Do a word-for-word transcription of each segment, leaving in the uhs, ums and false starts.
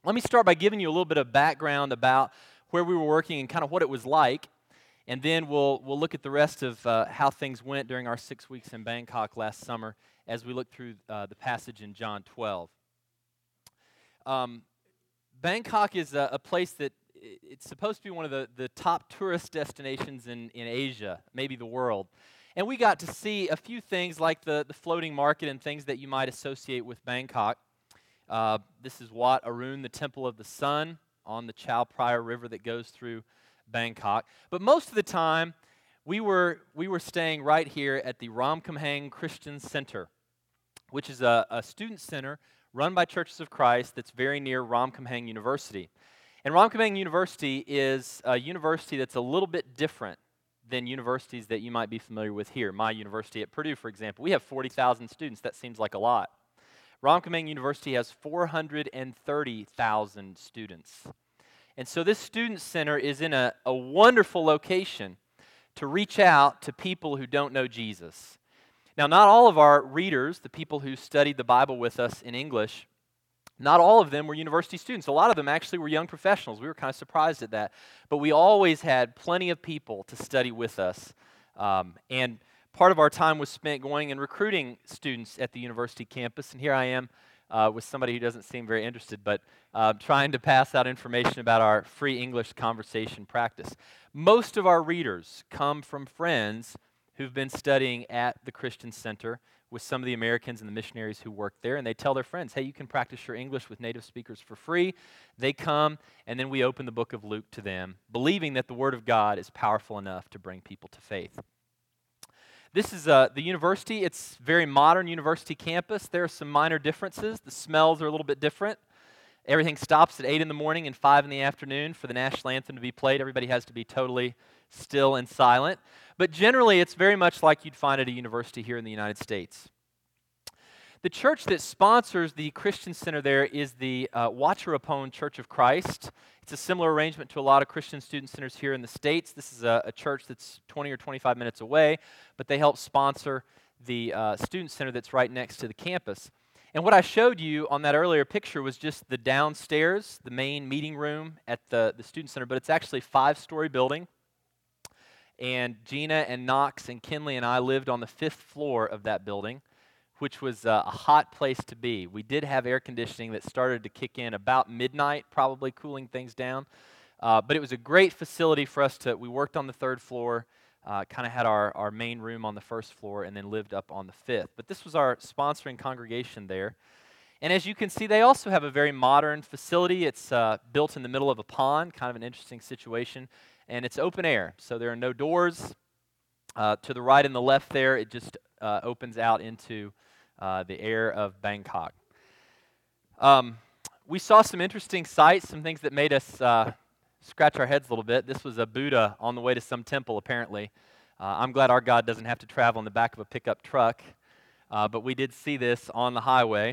Let me start by giving you a little bit of background about where we were working and kind of what it was like, and then we'll we'll look at the rest of uh, how things went during our six weeks in Bangkok last summer as we look through uh, the passage in John twelve. Um, Bangkok is a, a place that i- it's supposed to be one of the, the top tourist destinations in, in Asia, maybe the world. And we got to see a few things like the, the floating market and things that you might associate with Bangkok. Uh, this is Wat Arun, the Temple of the Sun, on the Chao Phraya River that goes through Bangkok. But most of the time, we were we were staying right here at the Ramkhamhaeng Christian Center, which is a, a student center run by Churches of Christ that's very near Ramkhamhaeng University. And Ramkhamhaeng University is a university that's a little bit different than universities that you might be familiar with here. My university at Purdue, for example, we have forty thousand students. That seems like a lot. Ramkhamhaeng University has four hundred thirty thousand students. And so this student center is in a, a wonderful location to reach out to people who don't know Jesus. Now, not all of our readers, the people who studied the Bible with us in English, not all of them were university students. A lot of them actually were young professionals. We were kind of surprised at that. But we always had plenty of people to study with us. Um, and part of our time was spent going and recruiting students at the university campus, and here I am uh, with somebody who doesn't seem very interested, but uh, trying to pass out information about our free English conversation practice. Most of our readers come from friends who've been studying at the Christian Center with some of the Americans and the missionaries who work there, and they tell their friends, hey, you can practice your English with native speakers for free. They come, and then we open the book of Luke to them, believing that the Word of God is powerful enough to bring people to faith. This is uh, the university. It's a very modern university campus. There are some minor differences. The smells are a little bit different. Everything stops at eight in the morning and five in the afternoon for the national anthem to be played. Everybody has to be totally still and silent. But generally, it's very much like you'd find at a university here in the United States. The church that sponsors the Christian Center there is the uh, Wachurapon Church of Christ. It's a similar arrangement to a lot of Christian student centers here in the States. This is a, a church that's twenty or twenty-five minutes away, but they help sponsor the uh, student center that's right next to the campus. And what I showed you on that earlier picture was just the downstairs, the main meeting room at the, the student center, but it's actually a five-story building. And Gina and Knox and Kinley and I lived on the fifth floor of that building, which was uh, a hot place to be. We did have air conditioning that started to kick in about midnight, probably cooling things down. Uh, but it was a great facility for us to, we worked on the third floor, uh, kind of had our, our main room on the first floor, and then lived up on the fifth. But this was our sponsoring congregation there. And as you can see, they also have a very modern facility. It's uh, built in the middle of a pond, kind of an interesting situation. And it's open air, so there are no doors. Uh, to the right and the left there, it just uh, opens out into uh, the air of Bangkok. Um, we saw some interesting sights, some things that made us uh, scratch our heads a little bit. This was a Buddha on the way to some temple, apparently. Uh, I'm glad our God doesn't have to travel in the back of a pickup truck, uh, but we did see this on the highway.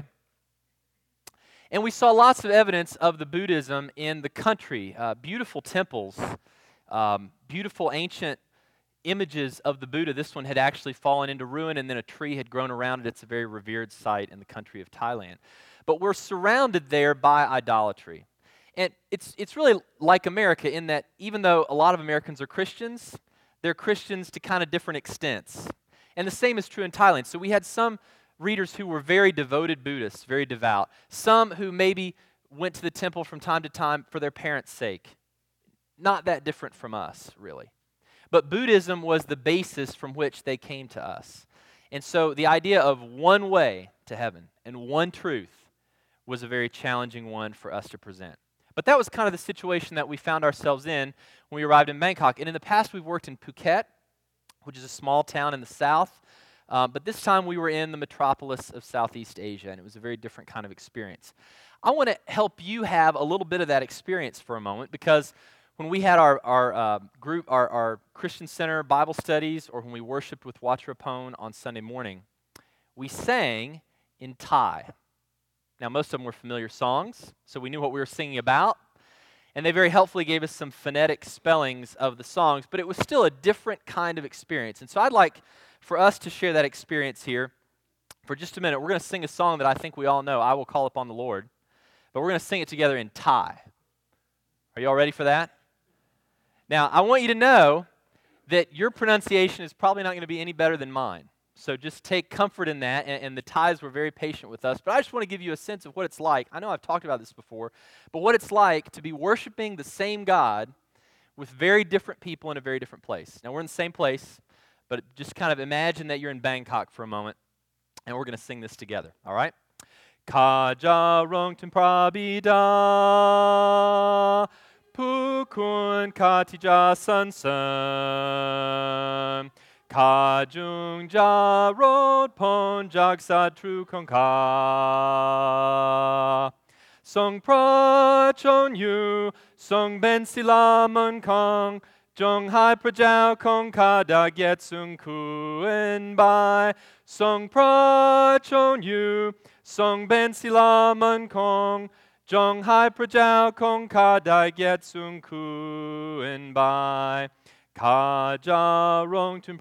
And we saw lots of evidence of the Buddhism in the country, uh, beautiful temples, um, beautiful ancient images of the Buddha. This one had actually fallen into ruin, and then a tree had grown around it. It's a very revered site in the country of Thailand. But we're surrounded there by idolatry. And it's it's really like America in that even though a lot of Americans are Christians, they're Christians to kind of different extents. And the same is true in Thailand. So we had some readers who were very devoted Buddhists, very devout. Some who maybe went to the temple from time to time for their parents' sake. Not that different from us, really. But Buddhism was the basis from which they came to us. And so the idea of one way to heaven and one truth was a very challenging one for us to present. But that was kind of the situation that we found ourselves in when we arrived in Bangkok. And in the past, we've worked in Phuket, which is a small town in the south. Uh, but this time we were in the metropolis of Southeast Asia, and it was a very different kind of experience. I want to help you have a little bit of that experience for a moment, because when we had our, our uh, group, our, our Christian Center Bible studies, or when we worshiped with Wachurapon on Sunday morning, we sang in Thai. Now, most of them were familiar songs, so we knew what we were singing about, and they very helpfully gave us some phonetic spellings of the songs, but it was still a different kind of experience. And so I'd like for us to share that experience here for just a minute. We're going to sing a song that I think we all know, I Will Call Upon the Lord, but we're going to sing it together in Thai. Are you all ready for that? Now, I want you to know that your pronunciation is probably not going to be any better than mine. So just take comfort in that, and, and the Thais were very patient with us. But I just want to give you a sense of what it's like. I know I've talked about this before, but what it's like to be worshiping the same God with very different people in a very different place. Now, we're in the same place, but just kind of imagine that you're in Bangkok for a moment, and we're going to sing this together, all right? Kaja rongten prabida, pukun katija sansan, kajung jarod pon jagsad tru kongka. Song prachon yu, song ben silamon kong, jong hai prajao kong kada get sung kuen bai. Song prachon yu, song ben silamon kong, jong hai prajao kong kada get sung kuen bai. Kaja rong tun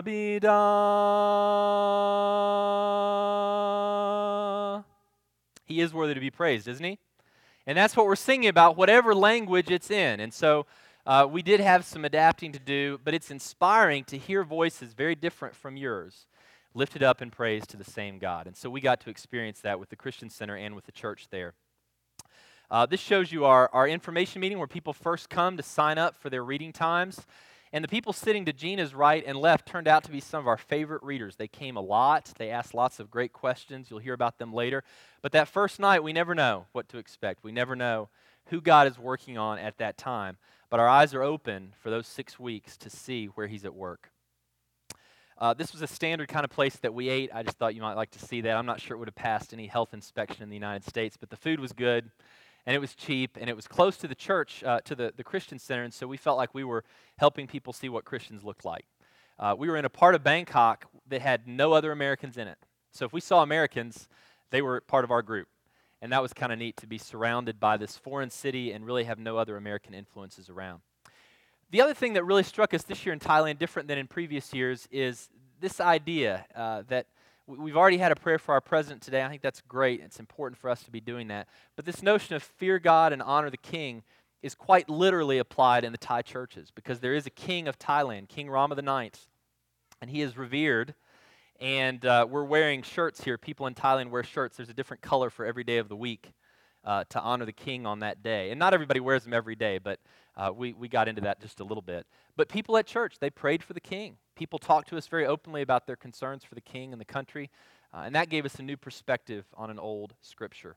prabida. He is worthy to be praised, isn't he? And that's what we're singing about, whatever language it's in. And so uh, we did have some adapting to do, but it's inspiring to hear voices very different from yours, lifted up in praise to the same God. And so we got to experience that with the Christian Center and with the church there. Uh, this shows you our, our information meeting where people first come to sign up for their reading times. And the people sitting to Gina's right and left turned out to be some of our favorite readers. They came a lot. They asked lots of great questions. You'll hear about them later. But that first night, we never know what to expect. We never know who God is working on at that time. But our eyes are open for those six weeks to see where He's at work. Uh, this was a standard kind of place that we ate. I just thought you might like to see that. I'm not sure it would have passed any health inspection in the United States, but the food was good. And it was cheap, and it was close to the church, uh, to the, the Christian Center, and so we felt like we were helping people see what Christians looked like. Uh, we were in a part of Bangkok that had no other Americans in it. So if we saw Americans, they were part of our group. And that was kind of neat to be surrounded by this foreign city and really have no other American influences around. The other thing that really struck us this year in Thailand, different than in previous years, is this idea uh, that we've already had a prayer for our president today. I think that's great. It's important for us to be doing that. But this notion of fear God and honor the king is quite literally applied in the Thai churches because there is a king of Thailand, King Rama the ninth, and he is revered. And uh, we're wearing shirts here. People in Thailand wear shirts. There's a different color for every day of the week uh, to honor the king on that day. And not everybody wears them every day, but uh, we, we got into that just a little bit. But people at church, they prayed for the king. People talked to us very openly about their concerns for the king and the country, uh, and that gave us a new perspective on an old scripture.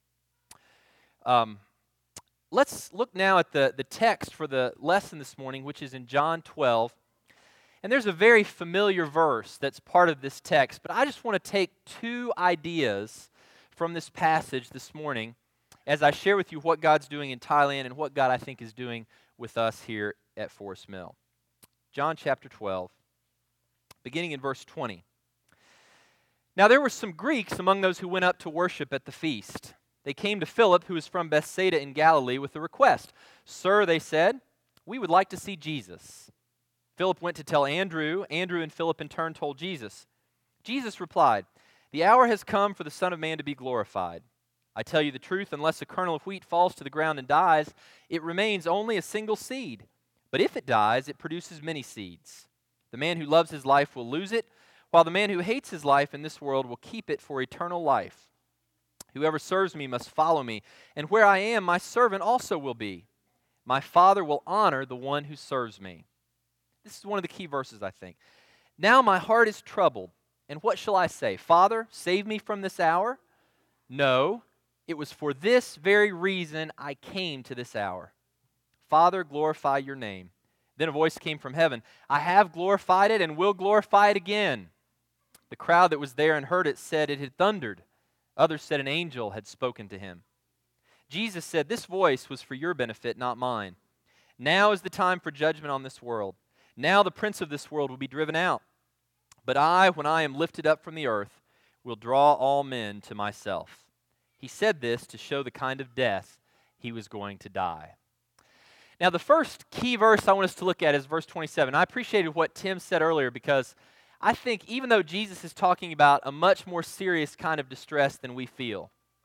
Um, let's look now at the, the text for the lesson this morning, which is in John twelve. And there's a very familiar verse that's part of this text, but I just want to take two ideas from this passage this morning as I share with you what God's doing in Thailand and what God, I think, is doing with us here at Forest Mill. John chapter twelve. Beginning in verse twenty. Now there were some Greeks among those who went up to worship at the feast. They came to Philip, who was from Bethsaida in Galilee, with a request. Sir, they said, we would like to see Jesus. Philip went to tell Andrew. Andrew and Philip in turn told Jesus. Jesus replied, the hour has come for the Son of Man to be glorified. I tell you the truth, unless a kernel of wheat falls to the ground and dies, it remains only a single seed. But if it dies, it produces many seeds. The man who loves his life will lose it, while the man who hates his life in this world will keep it for eternal life. Whoever serves me must follow me, and where I am, my servant also will be. My Father will honor the one who serves me. This is one of the key verses, I think. Now my heart is troubled, and what shall I say? Father, save me from this hour? No, it was for this very reason I came to this hour. Father, glorify your name. Then a voice came from heaven. I have glorified it and will glorify it again. The crowd that was there and heard it said it had thundered. Others said an angel had spoken to him. Jesus said, this voice was for your benefit, not mine. Now is the time for judgment on this world. Now the prince of this world will be driven out. But I, when I am lifted up from the earth, will draw all men to myself. He said this to show the kind of death he was going to die. Now, the first key verse I want us to look at is verse twenty-seven. I appreciated what Tim said earlier because I think even though Jesus is talking about a much more serious kind of distress than we feel,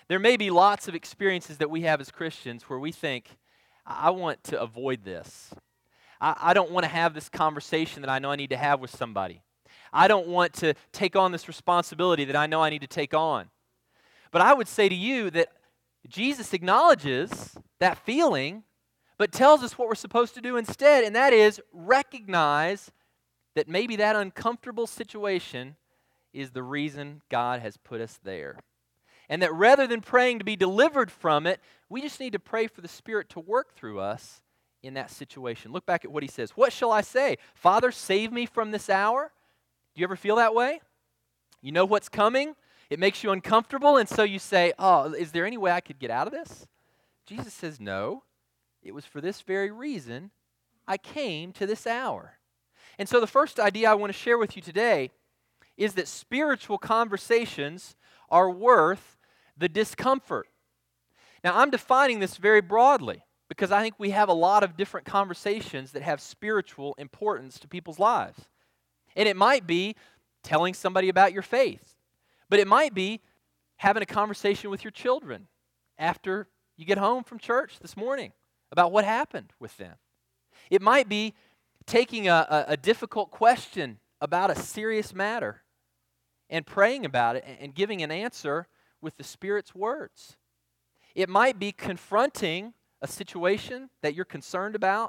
There may be lots of experiences that we have as Christians where we think, I want to avoid this. I, I don't want to have this conversation that I know I need to have with somebody. I don't want to take on this responsibility that I know I need to take on. But I would say to you that Jesus acknowledges that feeling, but tells us what we're supposed to do instead, and that is recognize that maybe that uncomfortable situation is the reason God has put us there. And that rather than praying to be delivered from it, we just need to pray for the Spirit to work through us in that situation. Look back at what he says. What shall I say? Father, save me from this hour? Do you ever feel that way? You know what's coming? It makes you uncomfortable, and so you say, oh, is there any way I could get out of this? Jesus says, no. It was for this very reason I came to this hour. And so the first idea I want to share with you today is that spiritual conversations are worth the discomfort. Now, I'm defining this very broadly because I think we have a lot of different conversations that have spiritual importance to people's lives. And it might be telling somebody about your faith, but it might be having a conversation with your children after you get home from church this morning about what happened with them. It might be taking a, a, a difficult question about a serious matter and praying about it and giving an answer with the Spirit's words. It might be confronting a situation that you're concerned about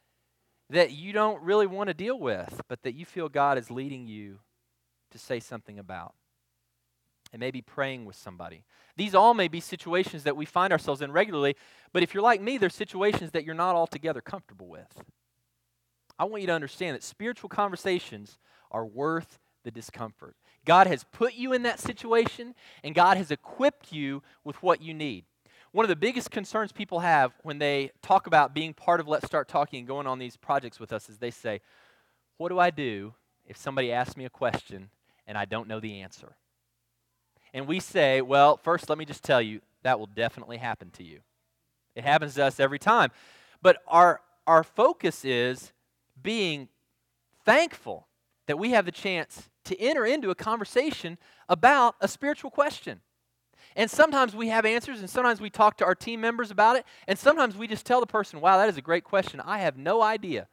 that you don't really want to deal with, but that you feel God is leading you to say something about. And maybe praying with somebody. These all may be situations that we find ourselves in regularly, but if you're like me, there's situations that you're not altogether comfortable with. I want you to understand that spiritual conversations are worth the discomfort. God has put you in that situation, and God has equipped you with what you need. One of the biggest concerns people have when they talk about being part of Let's Start Talking and going on these projects with us is they say, what do I do if somebody asks me a question and I don't know the answer? And we say, well, first let me just tell you, that will definitely happen to you. It happens to us every time. But our, our focus is being thankful that we have the chance to enter into a conversation about a spiritual question. And sometimes we have answers, and sometimes we talk to our team members about it, and sometimes we just tell the person, wow, that is a great question. I have no idea.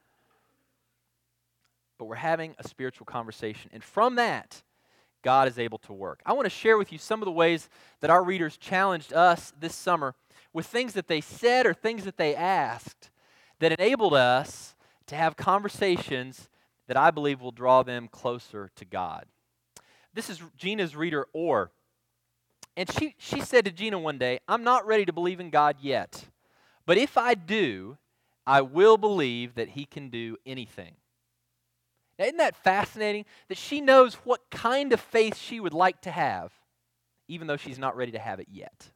But we're having a spiritual conversation. And from that, God is able to work. I want to share with you some of the ways that our readers challenged us this summer with things that they said or things that they asked that enabled us to have conversations that I believe will draw them closer to God. This is Gina's reader, Orr. And she, she said to Gina one day, I'm not ready to believe in God yet, but if I do, I will believe that He can do anything. Now, isn't that fascinating? That she knows what kind of faith she would like to have, even though she's not ready to have it yet.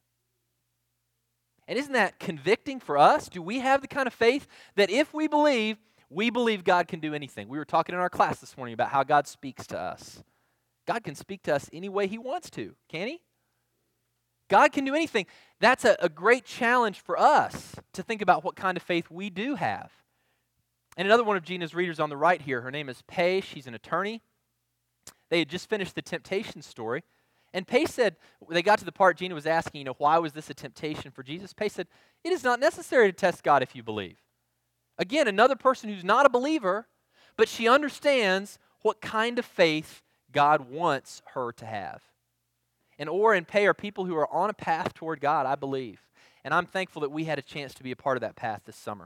And isn't that convicting for us? Do we have the kind of faith that if we believe, we believe God can do anything? We were talking in our class this morning about how God speaks to us. God can speak to us any way He wants to, can He? God can do anything. That's a, a great challenge for us to think about what kind of faith we do have. And another one of Gina's readers on the right here, her name is Pei. She's an attorney. They had just finished the temptation story. And Pei said, they got to the part Gina was asking, you know, why was this a temptation for Jesus? Pei said, it is not necessary to test God if you believe. Again, another person who's not a believer, but she understands what kind of faith God wants her to have. And Orr and Pei are people who are on a path toward God, I believe. And I'm thankful that we had a chance to be a part of that path this summer.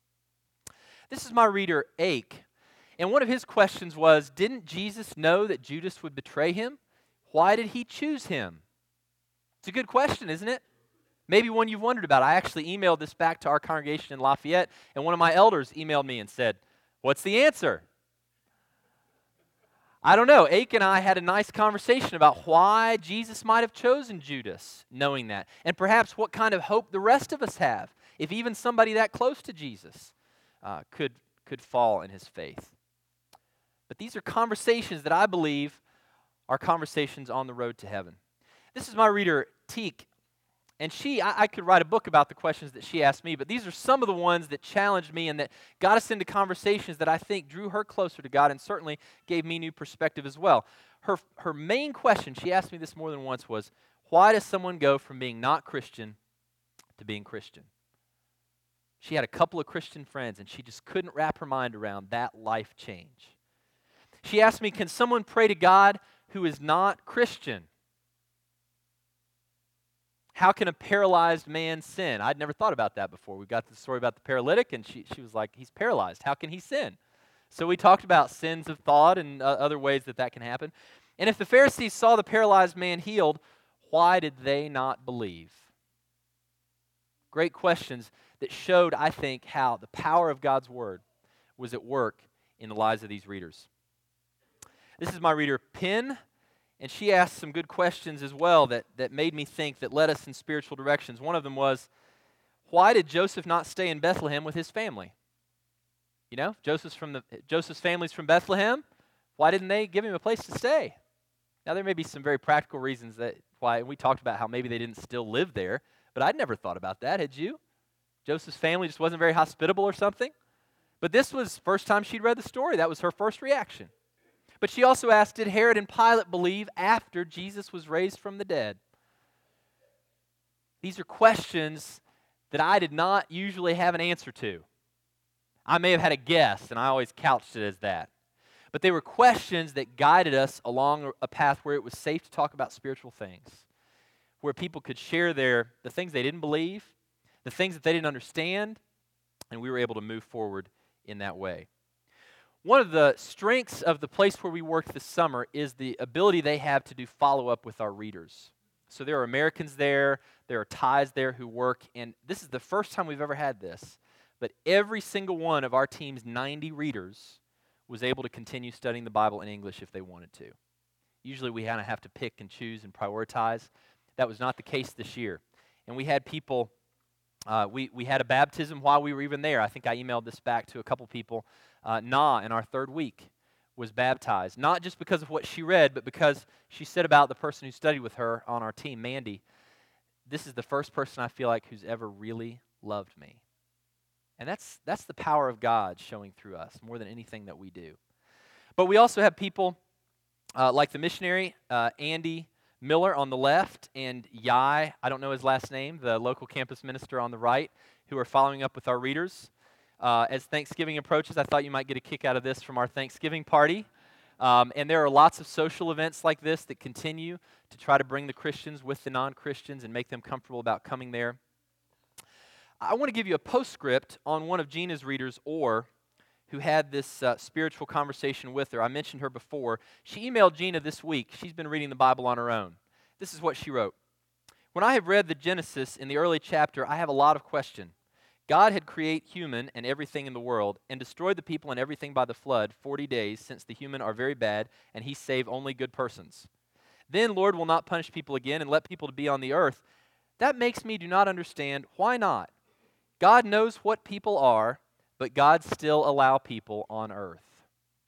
This is my reader, Ake. And one of his questions was, didn't Jesus know that Judas would betray him? Why did he choose him? It's a good question, isn't it? Maybe one you've wondered about. I actually emailed this back to our congregation in Lafayette, and one of my elders emailed me and said, what's the answer? I don't know. Ake and I had a nice conversation about why Jesus might have chosen Judas, knowing that. And perhaps what kind of hope the rest of us have, if even somebody that close to Jesus uh, could, could fall in his faith. But these are conversations that I believe are conversations on the road to heaven. This is my reader, Teek. And she, I, I could write a book about the questions that she asked me, but these are some of the ones that challenged me and that got us into conversations that I think drew her closer to God and certainly gave me new perspective as well. Her, her main question, she asked me this more than once, was, Why does someone go from being not Christian to being Christian? She had a couple of Christian friends, and she just couldn't wrap her mind around that life change. She asked me, can someone pray to God who is not Christian? How can a paralyzed man sin? I'd never thought about that before. We got the story about the paralytic, and she, she was like, he's paralyzed. How can he sin? So we talked about sins of thought and uh, other ways that that can happen. And if the Pharisees saw the paralyzed man healed, why did they not believe? Great questions that showed, I think, how the power of God's Word was at work in the lives of these readers. This is my reader, Penn, and she asked some good questions as well that, that made me think, that led us in spiritual directions. One of them was, why did Joseph not stay in Bethlehem with his family? You know, Joseph's from the Joseph's family's from Bethlehem. Why didn't they give him a place to stay? Now, there may be some very practical reasons that why, and we talked about how maybe they didn't still live there, but I'd never thought about that, had you? Joseph's family just wasn't very hospitable or something? But this was the first time she'd read the story. That was her first reaction. But she also asked, did Herod and Pilate believe after Jesus was raised from the dead? These are questions that I did not usually have an answer to. I may have had a guess, and I always couched it as that. But they were questions that guided us along a path where it was safe to talk about spiritual things, where people could share their the things they didn't believe, the things that they didn't understand, and we were able to move forward in that way. One of the strengths of the place where we work this summer is the ability they have to do follow-up with our readers. So there are Americans there, there are Thais there who work, and this is the first time we've ever had this, but every single one of our team's ninety readers was able to continue studying the Bible in English if they wanted to. Usually we kind of have to pick and choose and prioritize. That was not the case this year. And we had people, uh, we, we had a baptism while we were even there. I think I emailed this back to a couple people. Uh, Na, in our third week, was baptized. Not just because of what she read, but because she said about the person who studied with her on our team, Mandy, this is the first person I feel like who's ever really loved me. And that's that's the power of God showing through us more than anything that we do. But we also have people uh, like the missionary, uh, Andy Miller on the left, and Yai, I don't know his last name, the local campus minister on the right, who are following up with our readers. Uh, as Thanksgiving approaches, I thought you might get a kick out of this from our Thanksgiving party. Um, and there are lots of social events like this that continue to try to bring the Christians with the non-Christians and make them comfortable about coming there. I want to give you a postscript on one of Gina's readers, Orr, who had this uh, spiritual conversation with her. I mentioned her before. She emailed Gina this week. She's been reading the Bible on her own. This is what she wrote. When I have read the Genesis in the early chapter, I have a lot of question. God had created human and everything in the world and destroyed the people and everything by the flood forty days, since the human are very bad and he saved only good persons. Then Lord will not punish people again and let people to be on the earth. That makes me do not understand why not. God knows what people are, but God still allow people on earth.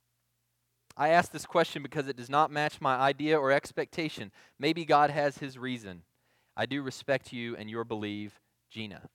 I ask this question because it does not match my idea or expectation. Maybe God has his reason. I do respect you and your belief, Gina.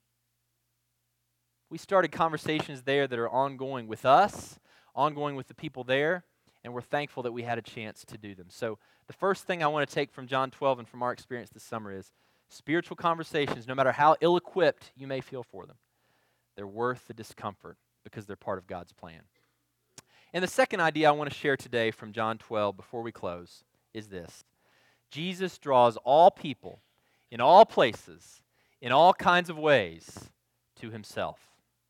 We started conversations there that are ongoing with us, ongoing with the people there, and we're thankful that we had a chance to do them. So the first thing I want to take from John twelve and from our experience this summer is spiritual conversations, no matter how ill-equipped you may feel for them, they're worth the discomfort because they're part of God's plan. And the second idea I want to share today from John twelve before we close is this. Jesus draws all people in all places, in all kinds of ways, to himself.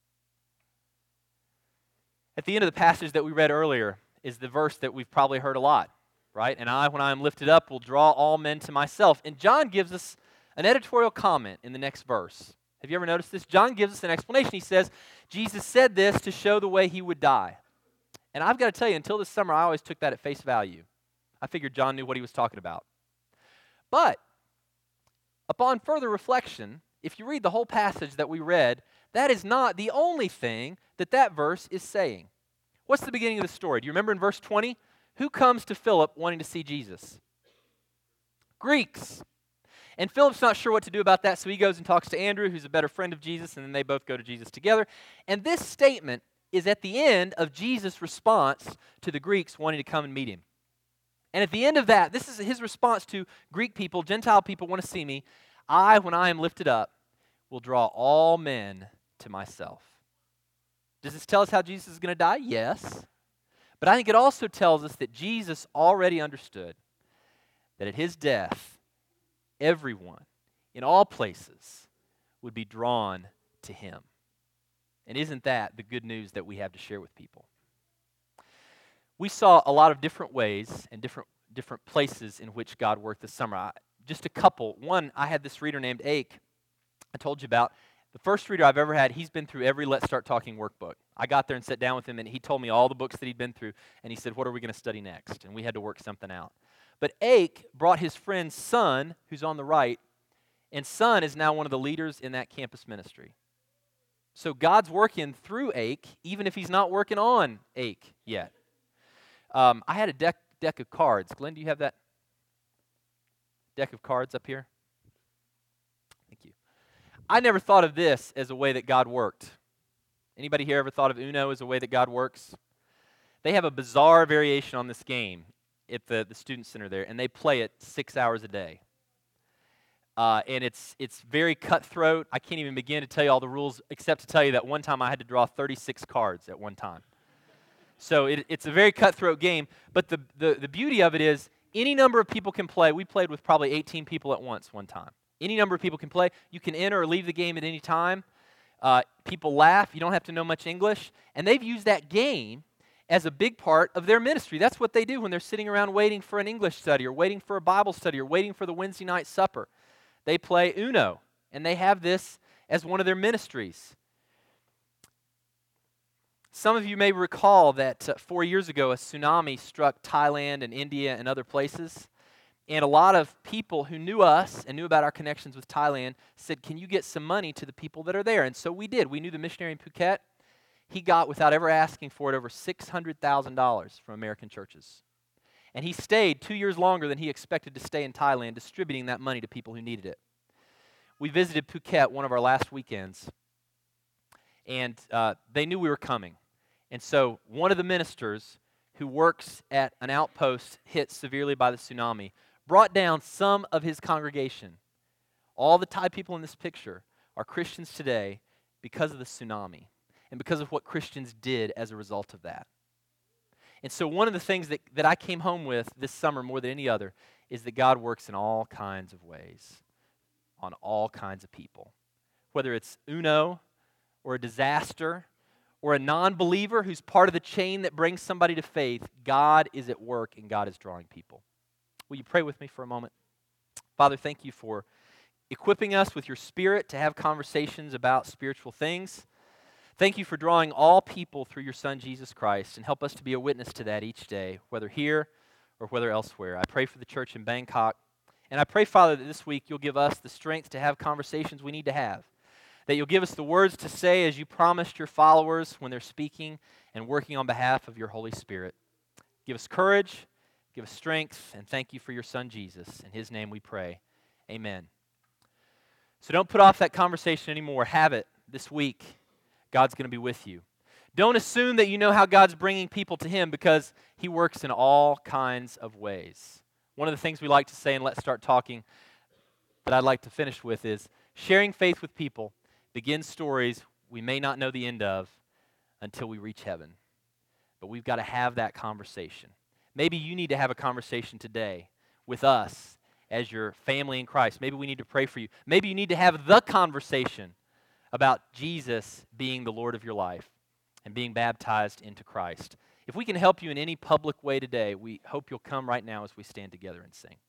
At the end of the passage that we read earlier is the verse that we've probably heard a lot, right? And I, when I am lifted up, will draw all men to myself. And John gives us an editorial comment in the next verse. Have you ever noticed this? John gives us an explanation. He says, Jesus said this to show the way he would die. And I've got to tell you, until this summer, I always took that at face value. I figured John knew what he was talking about. But upon further reflection, if you read the whole passage that we read, that is not the only thing that that verse is saying. What's the beginning of the story? Do you remember in verse twenty? Who comes to Philip wanting to see Jesus? Greeks. And Philip's not sure what to do about that, so he goes and talks to Andrew, who's a better friend of Jesus, and then they both go to Jesus together. And this statement is at the end of Jesus' response to the Greeks wanting to come and meet him. And at the end of that, this is his response to Greek people, Gentile people want to see me. I, when I am lifted up, will draw all men to myself. Does this tell us how Jesus is going to die? Yes. But I think it also tells us that Jesus already understood that at his death, everyone in all places would be drawn to him. And isn't that the good news that we have to share with people? We saw a lot of different ways and different different places in which God worked this summer. I, just a couple. One, I had this reader named Ake I told you about. The first reader I've ever had, he's been through every Let's Start Talking workbook. I got there and sat down with him, and he told me all the books that he'd been through, and he said, what are we going to study next? And we had to work something out. But Ake brought his friend Son, who's on the right, and Son is now one of the leaders in that campus ministry. So God's working through Ake, even if he's not working on Ake yet. Um, I had a deck, deck of cards. Glenn, do you have that deck of cards up here? Thank you. I never thought of this as a way that God worked. Anybody here ever thought of Uno as a way that God works? They have a bizarre variation on this game at the, the student center there, and they play it six hours a day. Uh, and it's it's very cutthroat. I can't even begin to tell you all the rules, except to tell you that one time I had to draw thirty-six cards at one time. So it, it's a very cutthroat game, but the, the, the beauty of it is any number of people can play. We played with probably eighteen people at once one time. Any number of people can play. You can enter or leave the game at any time. Uh, people laugh. You don't have to know much English. And they've used that game as a big part of their ministry. That's what they do when they're sitting around waiting for an English study or waiting for a Bible study or waiting for the Wednesday night supper. They play Uno, and they have this as one of their ministries. Some of you may recall that uh, four years ago, a tsunami struck Thailand and India and other places. And a lot of people who knew us and knew about our connections with Thailand said, can you get some money to the people that are there? And so we did. We knew the missionary in Phuket. He got, without ever asking for it, over six hundred thousand dollars from American churches. And he stayed two years longer than he expected to stay in Thailand, distributing that money to people who needed it. We visited Phuket one of our last weekends, and uh, they knew we were coming. And so one of the ministers who works at an outpost hit severely by the tsunami brought down some of his congregation. All the Thai people in this picture are Christians today because of the tsunami and because of what Christians did as a result of that. And so one of the things that, that I came home with this summer more than any other is that God works in all kinds of ways, on all kinds of people. Whether it's Uno or a disaster or a non-believer who's part of the chain that brings somebody to faith, God is at work and God is drawing people. Will you pray with me for a moment? Father, thank you for equipping us with your Spirit to have conversations about spiritual things. Thank you for drawing all people through your Son, Jesus Christ, and help us to be a witness to that each day, whether here or whether elsewhere. I pray for the church in Bangkok, and I pray, Father, that this week you'll give us the strength to have conversations we need to have, that you'll give us the words to say as you promised your followers when they're speaking and working on behalf of your Holy Spirit. Give us courage, give us strength, and thank you for your Son, Jesus. In his name we pray. Amen. So don't put off that conversation anymore. Have it this week. God's going to be with you. Don't assume that you know how God's bringing people to him, because he works in all kinds of ways. One of the things we like to say, and Let's Start Talking, that I'd like to finish with is sharing faith with people begins stories we may not know the end of until we reach heaven. But we've got to have that conversation. Maybe you need to have a conversation today with us as your family in Christ. Maybe we need to pray for you. Maybe you need to have the conversation about Jesus being the Lord of your life and being baptized into Christ. If we can help you in any public way today, we hope you'll come right now as we stand together and sing.